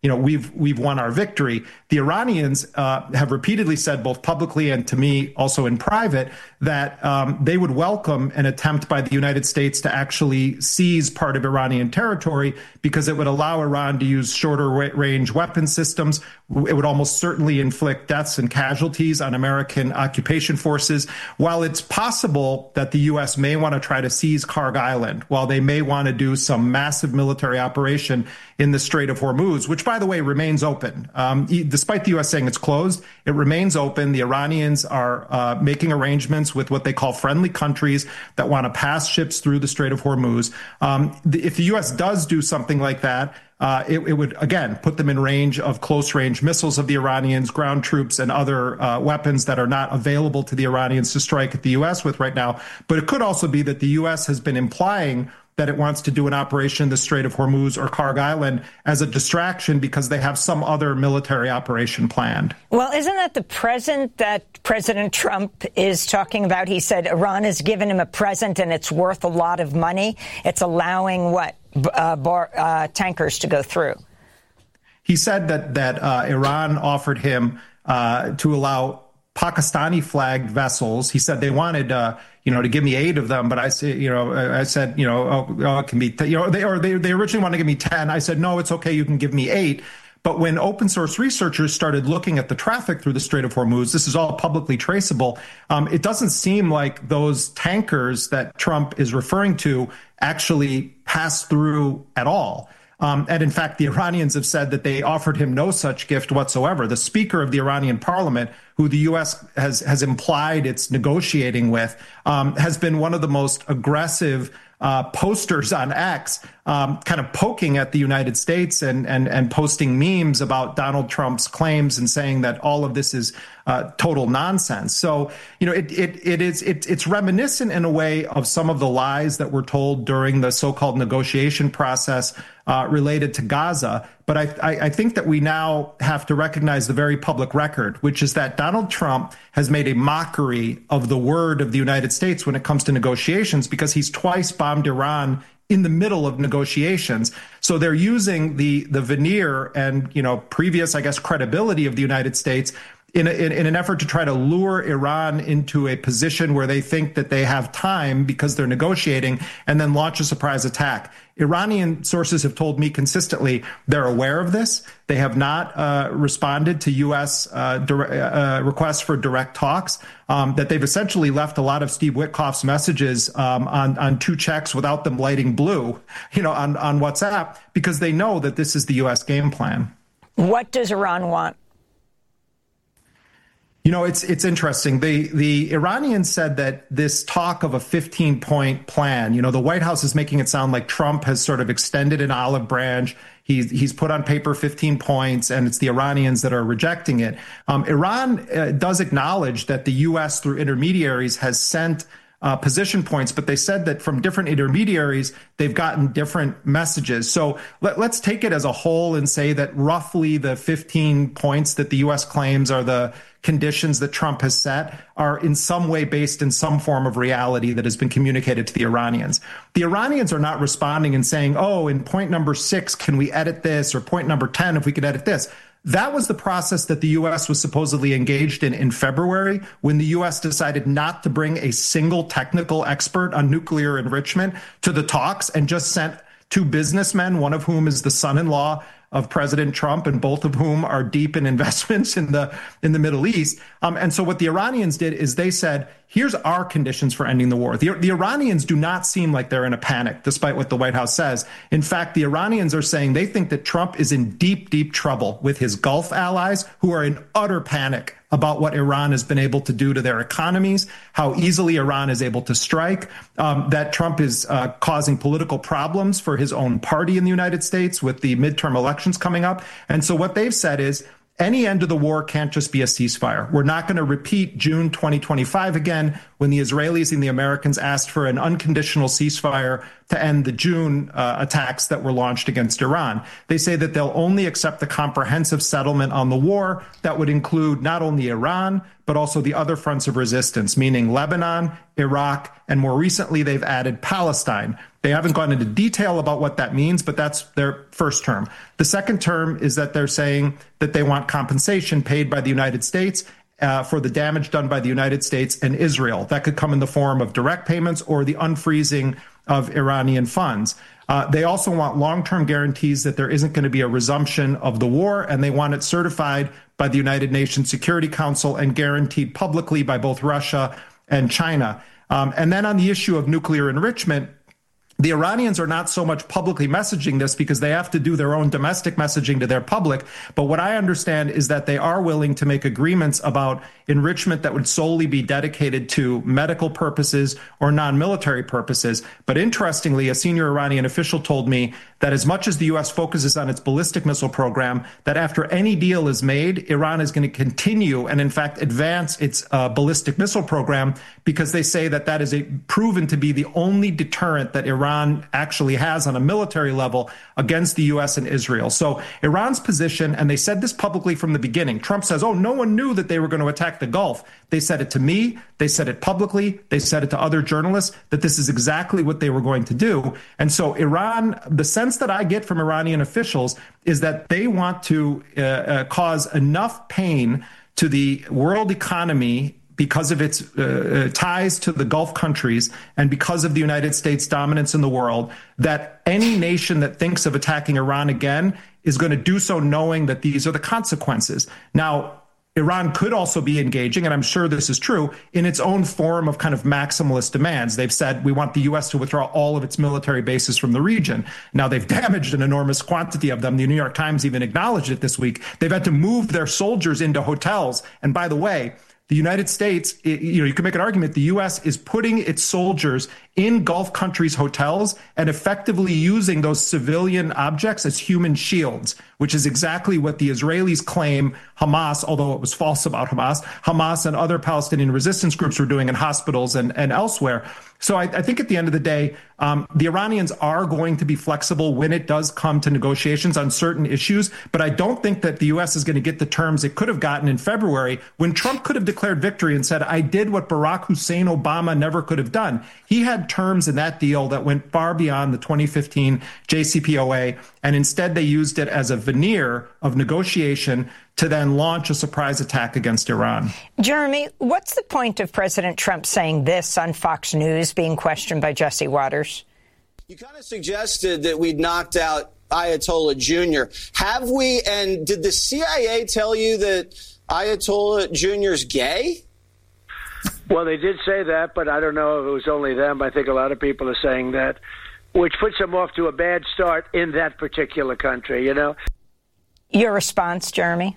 we've won our victory. The Iranians have repeatedly said, both publicly and to me also in private, that they would welcome an attempt by the United States to actually seize part of Iranian territory, because it would allow Iran to use shorter range weapon systems. It would almost certainly inflict deaths and casualties on American occupation forces. While it's possible that the U.S. may want to try to seize Karg Island, while they may want to do some massive military operation in the Strait of Hormuz, which, by the way, remains open. Despite the U.S. saying it's closed, it remains open. The Iranians are making arrangements with what they call friendly countries that want to pass ships through the Strait of Hormuz. If the U.S. does do something like that, it would, again, put them in range of close-range missiles of the Iranians, ground troops, and other weapons that are not available to the Iranians to strike at the U.S. with right now. But it could also be that the U.S. has been implying that it wants to do an operation in the Strait of Hormuz or Karg Island as a distraction because they have some other military operation planned. Well, isn't that the present that President Trump is talking about? He said Iran has given him a present and it's worth a lot of money. It's allowing what? Tankers to go through. He said that Iran offered him to allow Pakistani flagged vessels. He said they wanted to give me 8 of them, but I said it can be they originally wanted to give me 10. I said no, it's okay, you can give me 8. But when open source researchers started looking at the traffic through the Strait of Hormuz, this is all publicly traceable. It doesn't seem like those tankers that Trump is referring to actually pass through at all. And in fact, the Iranians have said that they offered him no such gift whatsoever. The Speaker of the Iranian Parliament, who the U.S. has implied it's negotiating with, has been one of the most aggressive posters on X, kind of poking at the United States and posting memes about Donald Trump's claims and saying that all of this is total nonsense. So, it's reminiscent in a way of some of the lies that were told during the so-called negotiation process related to Gaza. But I think that we now have to recognize the very public record, which is that Donald Trump has made a mockery of the word of the United States when it comes to negotiations, because he's twice bombed Iran in the middle of negotiations. So they're using the veneer and, previous, I guess, credibility of the United States in an effort to try to lure Iran into a position where they think that they have time because they're negotiating, and then launch a surprise attack. Iranian sources have told me consistently they're aware of this. They have not responded to U.S. Requests for direct talks, that they've essentially left a lot of Steve Witkoff's messages on 2 checks without them lighting blue, on WhatsApp, because they know that this is the U.S. game plan. What does Iran want? It's interesting. The Iranians said that this talk of a 15-point plan, the White House is making it sound like Trump has sort of extended an olive branch. He's put on paper 15 points, and it's the Iranians that are rejecting it. Iran does acknowledge that the U.S. through intermediaries has sent position points, but they said that from different intermediaries, they've gotten different messages. So let's take it as a whole and say that roughly the 15 points that the U.S. claims are the conditions that Trump has set are in some way based in some form of reality that has been communicated to the Iranians. The Iranians are not responding and saying, oh, in point number 6, can we edit this? Or point number 10, if we could edit this. That was the process that the U.S. was supposedly engaged in February, when the U.S. decided not to bring a single technical expert on nuclear enrichment to the talks and just sent 2 businessmen, one of whom is the son-in-law of President Trump, and both of whom are deep in investments in the Middle East. And so what the Iranians did is they said, here's our conditions for ending the war. The Iranians do not seem like they're in a panic, despite what the White House says. In fact, the Iranians are saying they think that Trump is in deep, deep trouble with his Gulf allies, who are in utter panic about what Iran has been able to do to their economies, how easily Iran is able to strike, that Trump is causing political problems for his own party in the United States with the midterm elections coming up. And so what they've said is, any end of the war can't just be a ceasefire. We're not going to repeat June 2025 again when the Israelis and the Americans asked for an unconditional ceasefire to end the June attacks that were launched against Iran. They say that they'll only accept the comprehensive settlement on the war that would include not only Iran, but also the other fronts of resistance, meaning Lebanon, Iraq, and more recently, they've added Palestine. They haven't gone into detail about what that means, but that's their first term. The second term is that they're saying that they want compensation paid by the United States for the damage done by the United States and Israel. That could come in the form of direct payments or the unfreezing of Iranian funds. They also want long-term guarantees that there isn't going to be a resumption of the war, and they want it certified by the United Nations Security Council and guaranteed publicly by both Russia and China. And then on the issue of nuclear enrichment, the Iranians are not so much publicly messaging this because they have to do their own domestic messaging to their public. But what I understand is that they are willing to make agreements about enrichment that would solely be dedicated to medical purposes or non-military purposes. But interestingly, a senior Iranian official told me that as much as the U.S. focuses on its ballistic missile program, that after any deal is made, Iran is going to continue and, in fact, advance its ballistic missile program because they say that that is proven to be the only deterrent that Iran actually has on a military level against the U.S. and Israel. So Iran's position, and they said this publicly from the beginning, Trump says, oh, no one knew that they were going to attack the Gulf. They said it to me. They said it publicly. They said it to other journalists that this is exactly what they were going to do. And so Iran, the sense that I get from Iranian officials is that they want to cause enough pain to the world economy because of its ties to the Gulf countries and because of the United States' dominance in the world, that any nation that thinks of attacking Iran again is going to do so knowing that these are the consequences. Now, Iran could also be engaging, and I'm sure this is true, in its own form of kind of maximalist demands. They've said we want the U.S. to withdraw all of its military bases from the region. Now, they've damaged an enormous quantity of them. The New York Times even acknowledged it this week. They've had to move their soldiers into hotels. And by the way, the United States, you can make an argument, the U.S. is putting its soldiers in Gulf countries' hotels and effectively using those civilian objects as human shields, which is exactly what the Israelis claim Hamas, although it was false about Hamas and other Palestinian resistance groups were doing in hospitals and elsewhere. So I think at the end of the day, the Iranians are going to be flexible when it does come to negotiations on certain issues. But I don't think that the U.S. is going to get the terms it could have gotten in February when Trump could have declared victory and said, I did what Barack Hussein Obama never could have done. He had terms in that deal that went far beyond the 2015 JCPOA. And instead, they used it as a veneer of negotiation to then launch a surprise attack against Iran. Jeremy, what's the point of President Trump saying this on Fox News, being questioned by Jesse Waters? You kind of suggested that we'd knocked out Ayatollah Jr. Have we? And did the CIA tell you that Ayatollah Jr. is gay? Well, they did say that, but I don't know if it was only them. I think a lot of people are saying that, which puts them off to a bad start in that particular country, you know? Your response, Jeremy?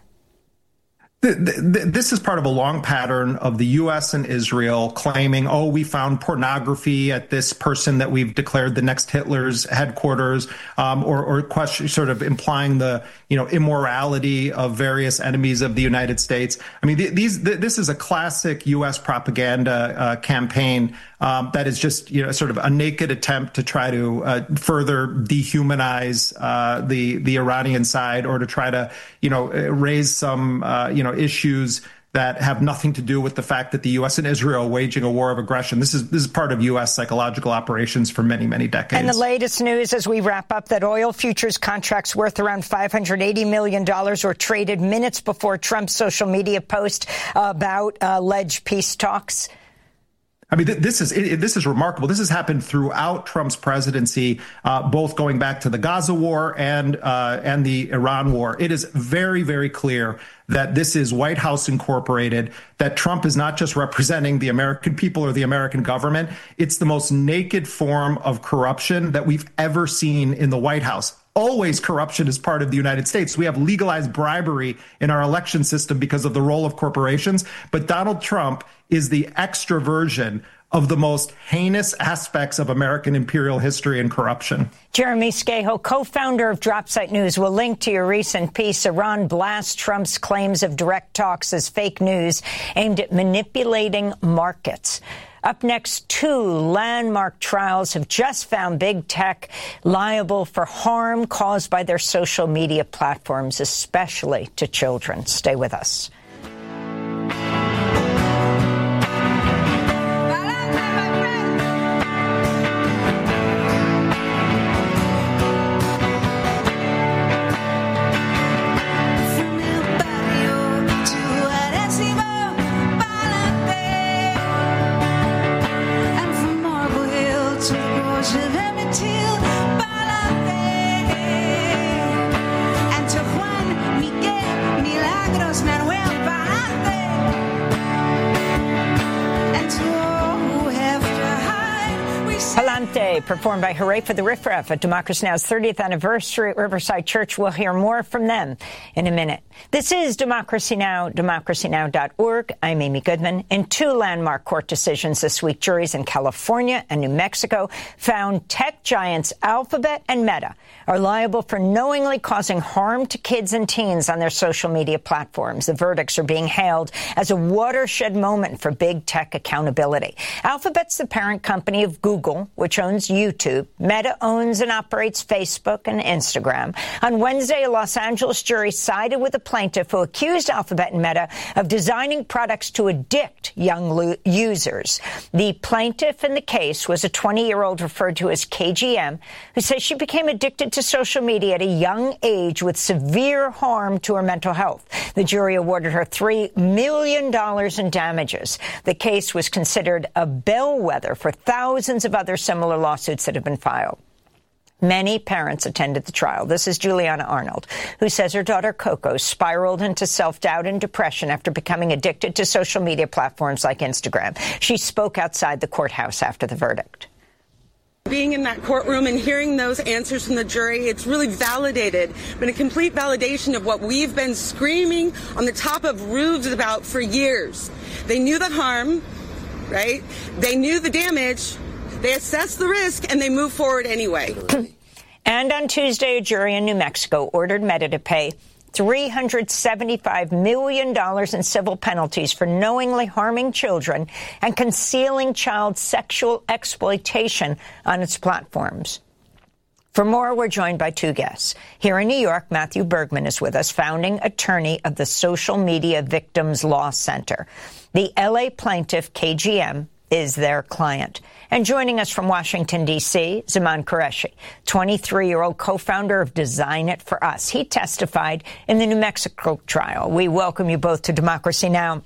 This is part of a long pattern of the U.S. and Israel claiming, oh, we found pornography at this person that we've declared the next Hitler's headquarters, or question, sort of implying the immorality of various enemies of the United States. I mean, this is a classic U.S. propaganda campaign that is just sort of a naked attempt to try to further dehumanize the Iranian side, or to try to raise some issues that have nothing to do with the fact that the U.S. and Israel are waging a war of aggression. This is part of U.S. psychological operations for many, many decades. And the latest news as we wrap up, that oil futures contracts worth around $580 million were traded minutes before Trump's social media post about alleged peace talks. I mean, this is remarkable. This has happened throughout Trump's presidency, both going back to the Gaza war and the Iran war. It is very, very clear that this is White House Incorporated, that Trump is not just representing the American people or the American government. It's the most naked form of corruption that we've ever seen in the White House. Always corruption is part of the United States. We have legalized bribery in our election system because of the role of corporations. But Donald Trump is the extra version of the most heinous aspects of American imperial history and corruption. Jeremy Scahill, co-founder of DropSite News, will link to your recent piece. Iran blasts Trump's claims of direct talks as fake news aimed at manipulating markets. Up next, 2 landmark trials have just found big tech liable for harm caused by their social media platforms, especially to children. Stay with us. Performed by Hooray for the Riff Raff at Democracy Now!'s 30th anniversary at Riverside Church. We'll hear more from them in a minute. This is Democracy Now!, democracynow.org. I'm Amy Goodman. In 2 landmark court decisions this week, juries in California and New Mexico found tech giants Alphabet and Meta are liable for knowingly causing harm to kids and teens on their social media platforms. The verdicts are being hailed as a watershed moment for big tech accountability. Alphabet's the parent company of Google, which owns YouTube. Meta owns and operates Facebook and Instagram. On Wednesday, a Los Angeles jury sided with a plaintiff who accused Alphabet and Meta of designing products to addict young users. The plaintiff in the case was a 20-year-old referred to as KGM, who says she became addicted to social media at a young age with severe harm to her mental health. The jury awarded her $3 million in damages. The case was considered a bellwether for thousands of other similar lawsuits that have been filed. Many parents attended the trial. This is Juliana Arnold, who says her daughter Coco spiraled into self-doubt and depression after becoming addicted to social media platforms like Instagram. She spoke outside the courthouse after the verdict. Being in that courtroom and hearing those answers from the jury, it's really validated, been a complete validation of what we've been screaming on the top of roofs about for years. They knew the harm, right? They knew the damage. They assessed the risk, and they moved forward anyway. And on Tuesday, a jury in New Mexico ordered Meta to pay $375 million in civil penalties for knowingly harming children and concealing child sexual exploitation on its platforms. For more, we're joined by 2 guests. Here in New York, Matthew Bergman is with us, founding attorney of the Social Media Victims Law Center. The L.A. plaintiff, KGM, is their client. And joining us from Washington, D.C., Zaman Qureshi, 23-year-old co-founder of Design It For Us. He testified in the New Mexico trial. We welcome you both to Democracy Now!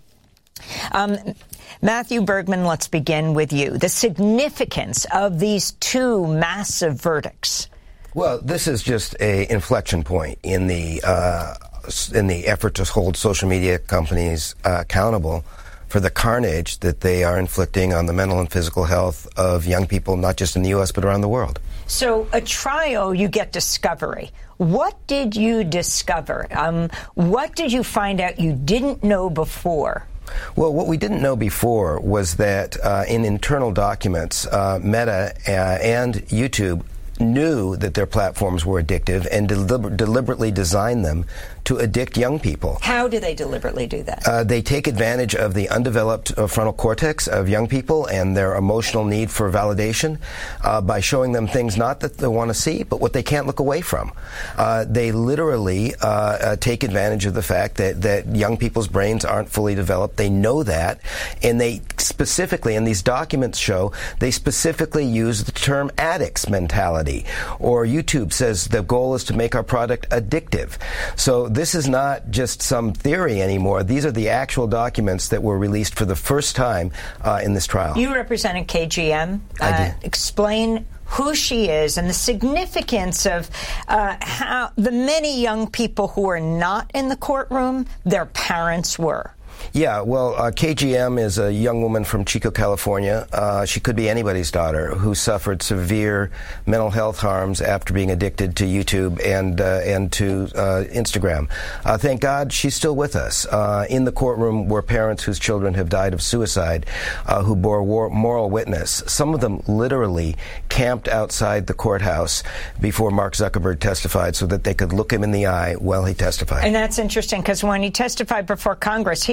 Matthew Bergman, let's begin with you. The significance of these 2 massive verdicts. Well, this is just an inflection point in the effort to hold social media companies accountable for the carnage that they are inflicting on the mental and physical health of young people, not just in the U.S., but around the world. So a trial, you get discovery. What did you discover? What did you find out you didn't know before? Well, what we didn't know before was that in internal documents, Meta and YouTube knew that their platforms were addictive and deliberately designed them to addict young people. How do they deliberately do that? They take advantage of the undeveloped frontal cortex of young people and their emotional need for validation by showing them things not that they want to see, but what they can't look away from. They literally take advantage of the fact that young people's brains aren't fully developed. They know that, and they specifically, and these documents show, they specifically use the term addicts mentality, or YouTube says the goal is to make our product addictive. So this is not just some theory anymore. These are the actual documents that were released for the first time in this trial. You represented KGM. I did. Explain who she is and the significance of how the many young people who are not in the courtroom, their parents were. Yeah, well, KGM is a young woman from Chico, California. She could be anybody's daughter who suffered severe mental health harms after being addicted to YouTube and to Instagram. Thank God she's still with us. In the courtroom were parents whose children have died of suicide who bore moral witness. Some of them literally camped outside the courthouse before Mark Zuckerberg testified so that they could look him in the eye while he testified. And that's interesting because when he testified before Congress, he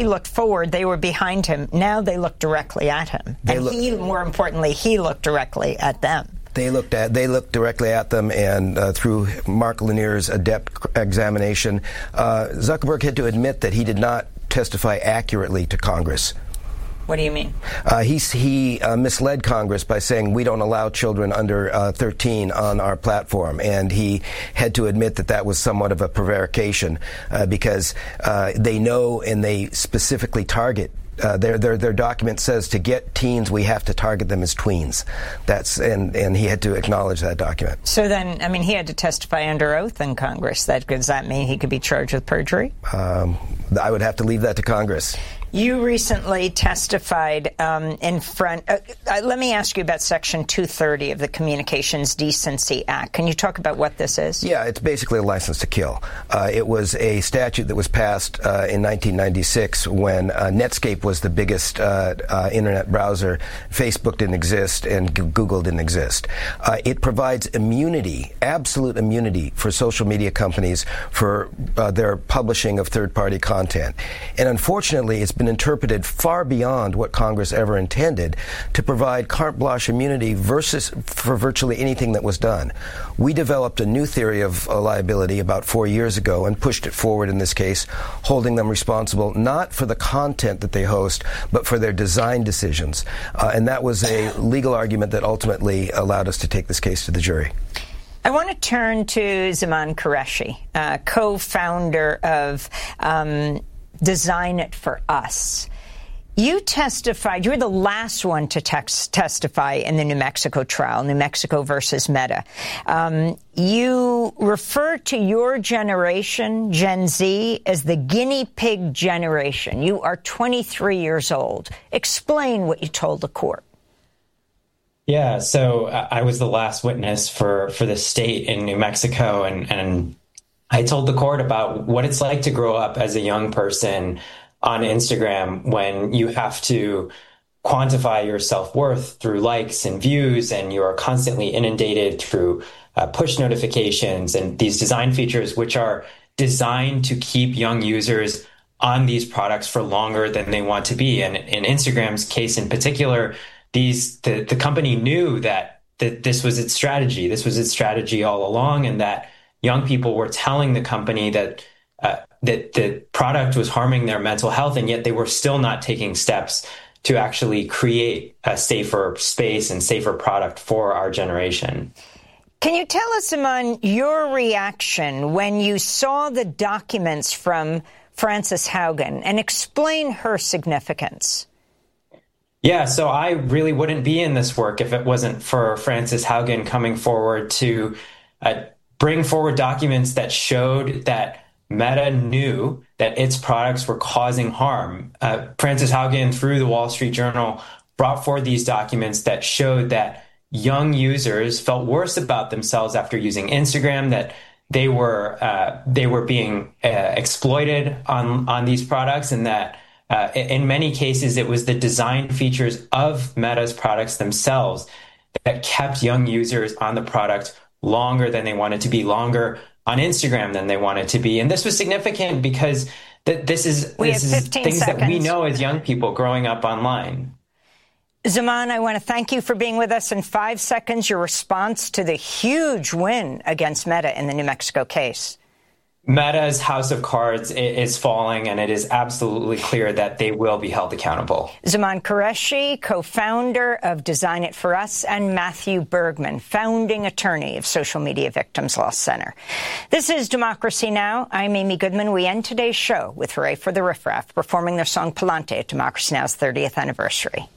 looked forward, they were behind him. Now they look directly at him. More importantly, he looked directly at them. They looked directly at them, and through Mark Lanier's adept examination, Zuckerberg had to admit that he did not testify accurately to Congress. What do you mean? He misled Congress by saying we don't allow children under 13 on our platform, and he had to admit that that was somewhat of a prevarication because they know and they specifically target. Their document says to get teens, we have to target them as tweens. And he had to acknowledge that document. So then, I mean, he had to testify under oath in Congress. Does that mean he could be charged with perjury? I would have to leave that to Congress. You recently testified in front. Let me ask you about Section 230 of the Communications Decency Act. Can you talk about what this is? Yeah, it's basically a license to kill. It was a statute that was passed in 1996 when Netscape was the biggest internet browser. Facebook didn't exist, and Google didn't exist. It provides immunity, absolute immunity, for social media companies for their publishing of third-party content. And unfortunately, it's been interpreted far beyond what Congress ever intended to provide carte blanche immunity for virtually anything that was done. We developed a new theory of liability about 4 years ago and pushed it forward in this case, holding them responsible not for the content that they host, but for their design decisions. And that was a legal argument that ultimately allowed us to take this case to the jury. I want to turn to Zaman Qureshi, co-founder of Design It For Us. You testified, you were the last one to testify in the New Mexico trial, New Mexico versus Meta. You refer to your generation, Gen Z, as the guinea pig generation. You are 23 years old. Explain what you told the court. Yeah, so I was the last witness for the state in New Mexico, and I told the court about what it's like to grow up as a young person on Instagram when you have to quantify your self-worth through likes and views, and you are constantly inundated through push notifications and these design features, which are designed to keep young users on these products for longer than they want to be. And in Instagram's case in particular, the company knew that this was its strategy. This was its strategy all along, and that young people were telling the company that the product was harming their mental health, and yet they were still not taking steps to actually create a safer space and safer product for our generation. Can you tell us, Zaman, your reaction when you saw the documents from Frances Haugen and explain her significance? Yeah, so I really wouldn't be in this work if it wasn't for Frances Haugen coming forward to bring forward documents that showed that Meta knew that its products were causing harm. Frances Haugen, through the Wall Street Journal, brought forward these documents that showed that young users felt worse about themselves after using Instagram, that they were being exploited on these products, and that in many cases it was the design features of Meta's products themselves that kept young users on the product longer than they wanted to be, longer on Instagram than they wanted to be. And this was significant because this is things that we know as young people growing up online. Zaman, I want to thank you for being with us. In 5 seconds, your response to the huge win against Meta in the New Mexico case. Meta's house of cards is falling, and it is absolutely clear that they will be held accountable. Zaman Qureshi, co-founder of Design It For Us, and Matthew Bergman, founding attorney of Social Media Victims Law Center. This is Democracy Now! I'm Amy Goodman. We end today's show with Hooray for the Riff Raff performing their song Palante at Democracy Now!'s 30th anniversary.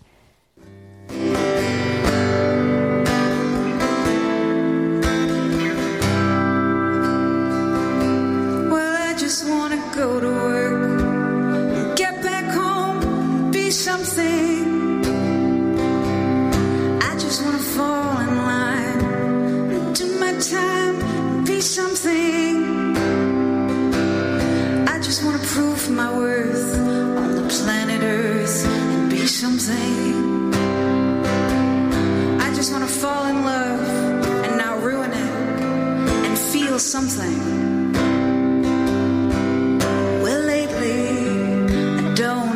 Go to work, get back home, be something. I just want to fall in line, do my time, be something. I just want to prove my worth on the planet Earth and be something. I just want to fall in love and not ruin it and feel something. Don't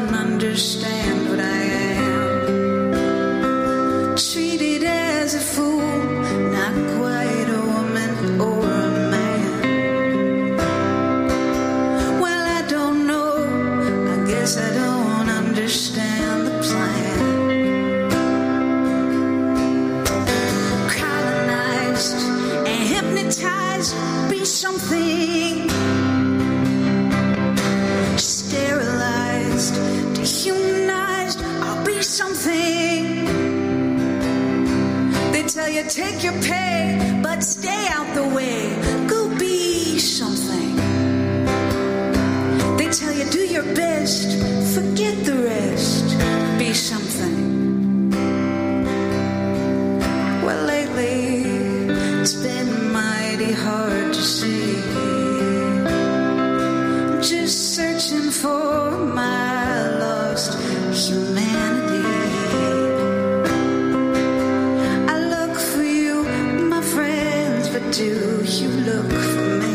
said, take your pay, but stay out the way. Go be something. They tell you, do your best, forget the rest. Be something. Well, lately, it's been mighty hard to see. Just searching for my lost humanity. I look for you, my friends, but do you look for me?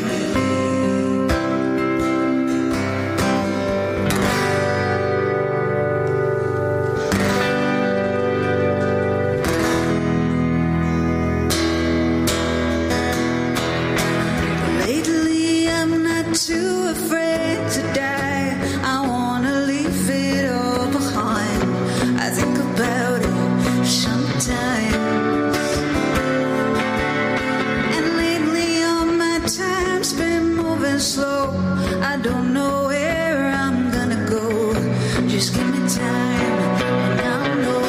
Too afraid to die. I wanna leave it all behind. I think about it sometimes. And lately all my time's been moving slow. I don't know where I'm gonna go. Just give me time and I'll know.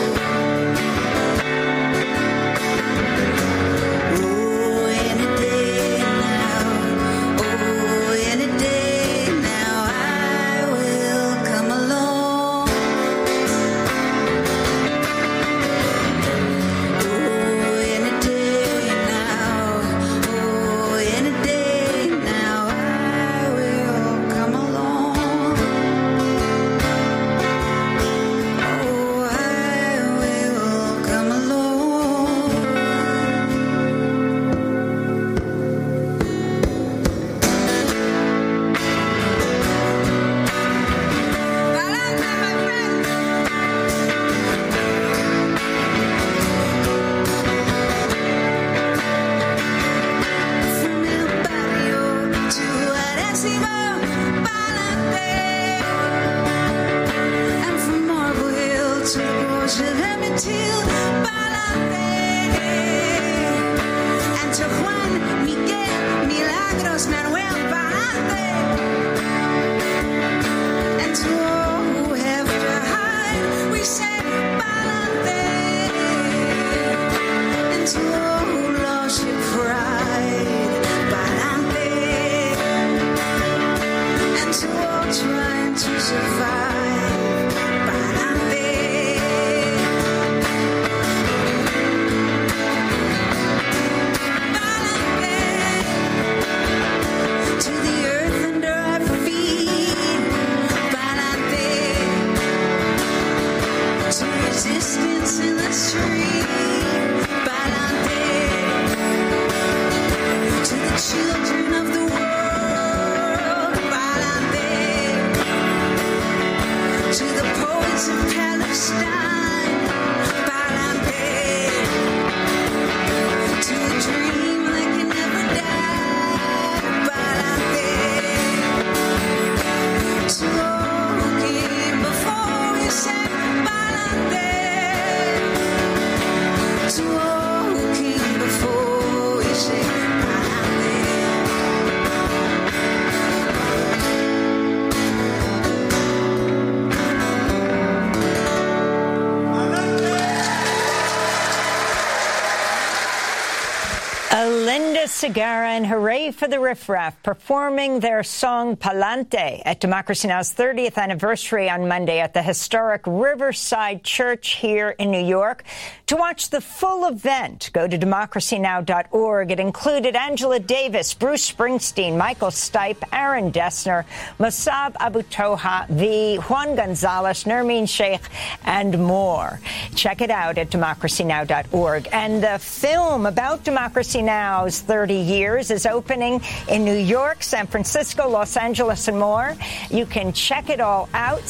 Segarra and Hooray for the Riff Raff performing their song Pa'lante at Democracy Now!'s 30th anniversary on Monday at the historic Riverside Church here in New York. To watch the full event, go to democracynow.org. It included Angela Davis, Bruce Springsteen, Michael Stipe, Aaron Dessner, Mossab Abu Toha, Juan Gonzalez, Nermeen Sheikh, and more. Check it out at democracynow.org. And the film about Democracy Now!'s 30 years is opening in New York, San Francisco, Los Angeles, and more. You can check it all out,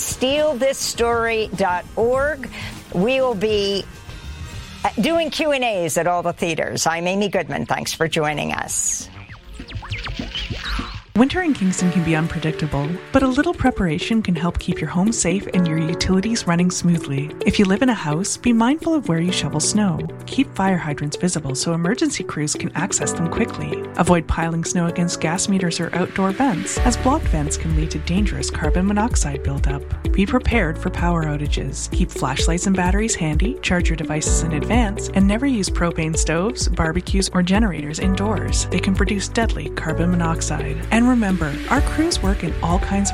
stealthisstory.org. We will be doing Q&As at all the theaters. I'm Amy Goodman. Thanks for joining us. Winter in Kingston can be unpredictable, but a little preparation can help keep your home safe and your utilities running smoothly. If you live in a house, be mindful of where you shovel snow. Keep fire hydrants visible so emergency crews can access them quickly. Avoid piling snow against gas meters or outdoor vents, as blocked vents can lead to dangerous carbon monoxide buildup. Be prepared for power outages. Keep flashlights and batteries handy, charge your devices in advance, and never use propane stoves, barbecues, or generators indoors. They can produce deadly carbon monoxide. And remember, our crews work in all kinds of